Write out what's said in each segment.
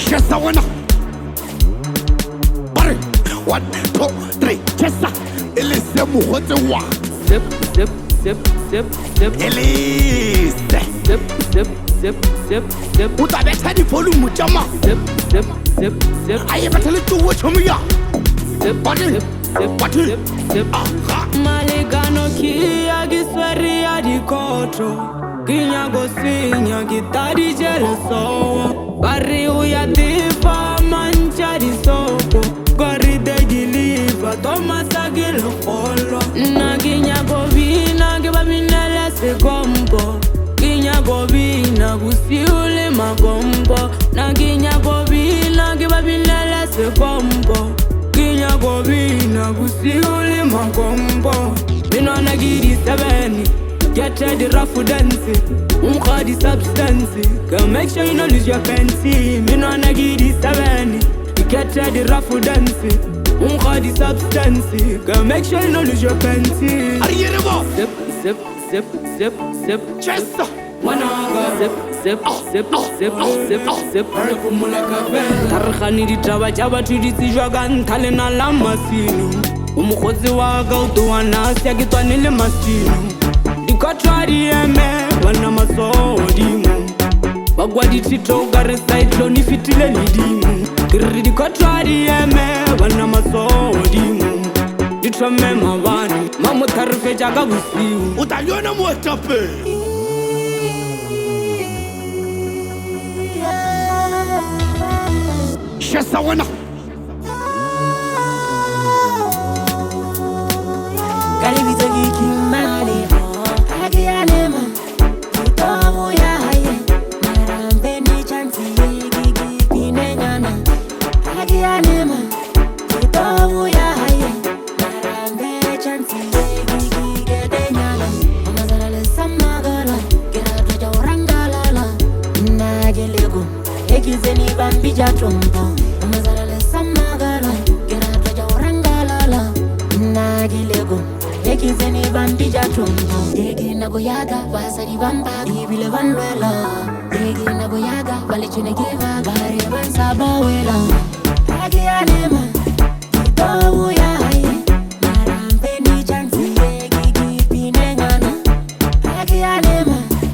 Chesa wena Bare 1, 2, 3 Chesa Elise mokgotse wa Zip, zip, zip, zip, zip. Elise Zip, zip, zip, zip, zip. O tla betha di-volume tša ma Zip, zip, zip, zip. a e betha le tuwo tšhomo ya Zip, Bate zip, zip, Bate zip, zip. Aha Malegano kia gisweria di kotro Kinyago sinya kitadi jeleso Bari uya tifa mancha di soko Gori de giliva toma sagil kholo Na kinyago vina kiba minele se kombo Kinyago vina gusiule magombo Na kinyago vina kiba minele se kombo Kinyago vina gusiule magombo Mina na gidi sabeni Get ready rafu dance Umkhadi substance Can make sure you don't lose your fancy Mina na gidi sabeni Get ready rafu dance Umkhadi substance Can make sure you don't lose your fancy Are you ready? Zip, zip, zip, zip, zip. Chesa Wanaga Zip, zip, zip, zip, zip, zip. Tarkhani di taba taba tu di tsijwa ka nthale na la masino Umkhotsi wa ka o toana sia ke tswane le masino Dikotwa di eme bana masodimo Ba kwa di tito ka re cyclone fitile le dimo Ke dikotwa di eme bana masodimo Di tshome mabane mamotharfe ja ka bosiu O tla yona moetapele Chesa wena Kalibito kikimale Hagi anema Kitomu ya haye Marambe ni chansi Gigi pine nyana Hagi anema Kitomu ya haye Marambe chansi Gigi gede nyana Amazalale samagala Gira toja urangalala Nagilego Ekizeni bambi jatrompo Amazalale samagala Gira toja urangalala Nagilego Ekizeni bambi jatrompo Egi nagoyaga Basari bamba Ibile banwela Egi nagoyaga Balichune kiva Bari bansaba wela Hagi anema Kitomu ya haye Marambe ni chansi Gigi pine nyana Hagi anema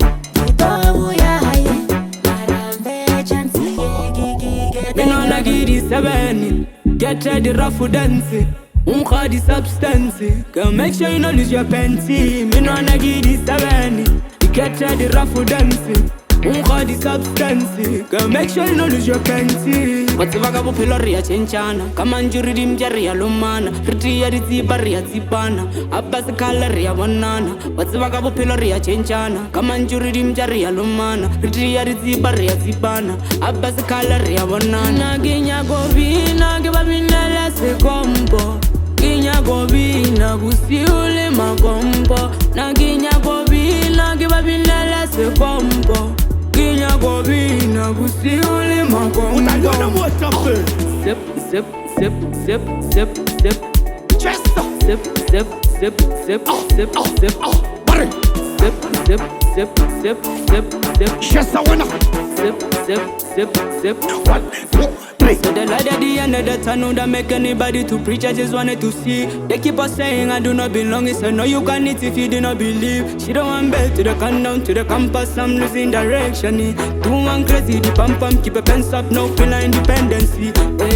Kitomu ya haye Marambe chansi Gigi gede Mina na gidi sabeni Get ready rafu dance Umkhadi substance Can make sure you don't lose your fancy Mina na gidi sabeni Get ready rafu dance Umkhadi substance Can make sure you don't lose your fancy Watsiva ka bophelo re ya chenchana Kama njuri di mjari ya lomana Riti ya ditsiba re ya tsipana Abba sekala re ya bonana Watsiva ka bophelo re ya chenchana Kama njuri di mjari ya lomana Riti ya ditsiba re ya tsipana Abba sekala re ya bonana Na kinyago vina kiba minele se kombo Kinyago vina gusiule magombo Na kinyago vina kiba minele se kombo Kinyago vina gusiule O tla yona magombo moetapele Zip, zip, zip, zip, zip, zip. Chesa Zip, zip, zip, zip, zip, zip. Bare Zip, zip, zip, zip, zip, zip. Chesa wena Zip, zip, zip, zip. 1, 2, 3 So the light at the end of the tunnel that make anybody to preach, I just wanted to see. They keep us saying I do not belong. It's a no you can eat if you do not believe. She don't want bed to the countdown to the campus, I'm losing direction. Do one crazy, the pump pump, keep a pants up, no pillar independency.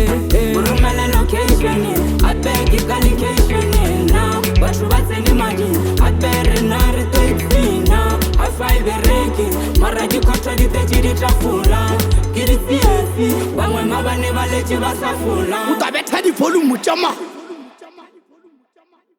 Rumela location, I beg you collocation now. But you what's any money? I better not take me now. I fight the ranking, Maraji contradict the Jiri Trafula. Get it, see, one when my never let you was a fool. O tla betha di-volume tša ma